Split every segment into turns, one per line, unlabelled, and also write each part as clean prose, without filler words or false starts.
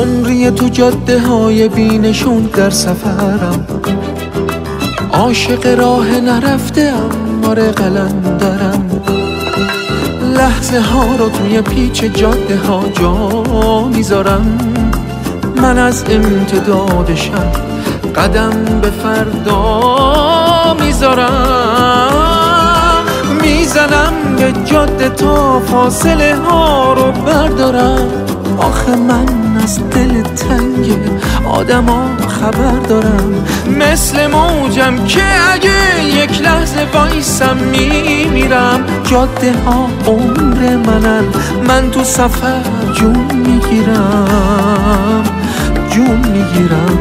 عمری تو جاده های بینشون در سفرم، عاشق راه نرفته‌ام، آره قلندرم. لحظه ها رو توی پیچ جاده ها جا میذارم، من از امتداد شب قدم به فردا میذارم. میزنم به جاده تا فاصله ها رو بردارم، آخه من از دل تنگ آدم ها خبر دارم. مثل موجم که اگه یک لحظه وایسم میمیرم. جاده ها عمر منن، من تو سفر جون میگیرم، جون میگیرم.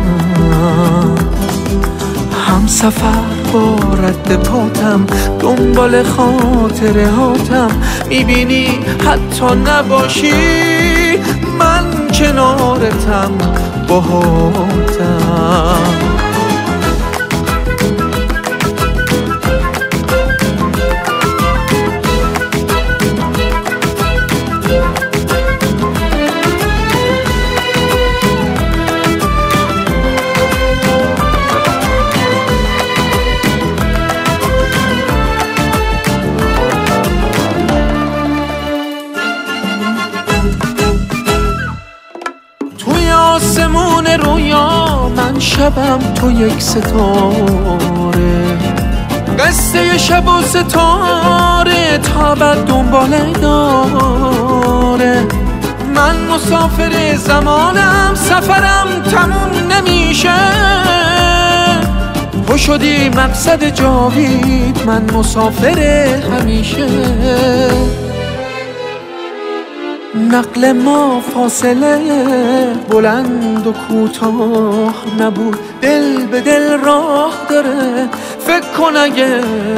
هم سفر با رد پاتم، دنبال خاطره هاتم. میبینی حتی نباشی من کنارتم، باهاتم. آسمون رویا من شبم تو یک ستاره، قصه شب و ستاره تا بعد دنباله داره. من مسافر زمانم، سفرم تموم نمیشه. تو شدی مقصد جاوید، من مسافر همیشه. نقل ما فاصله بلند و کوتاه نبود، دل به دل راه داره. فکر کن اگه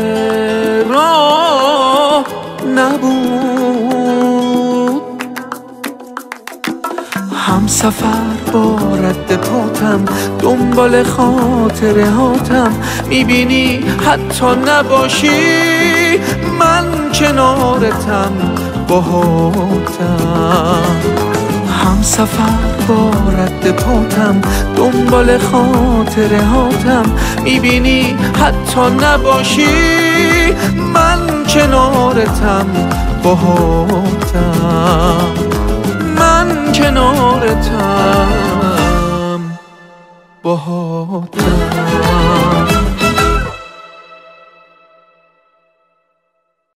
راه نبود. هم سفر با رد پاتم، دنبال خاطره هاتم. میبینی حتی نباشی من کنارتم، باهاتم. هم سفر با رد پاتم، دنبال خاطره هاتم. میبینی حتی نباشی من کنارتم، باهاتم. من کنارتم، باهاتم.